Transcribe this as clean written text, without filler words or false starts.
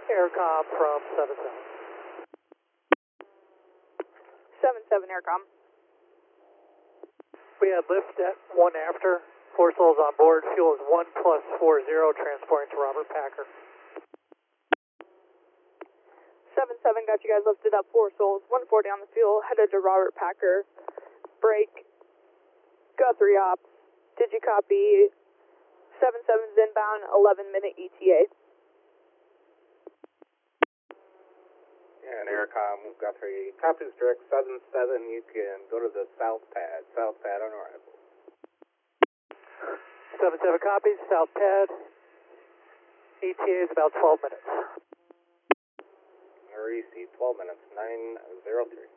Aircom from 77. 77 Aircom. We had lift at 1 after. 4 souls on board. Fuel is 1 plus 40, transporting to Robert Packer. 77 got you guys lifted up, 4 souls, 140 on the fuel, headed to Robert Packer. Break. Guthrie ops. Did you copy? 77's inbound, 11-minute ETA. And Aircom, Guthrie, copies direct 77, you can go to the south pad on arrival. 77 copies, south pad. ETA is about 12 minutes. Or EC, 12 minutes, 903.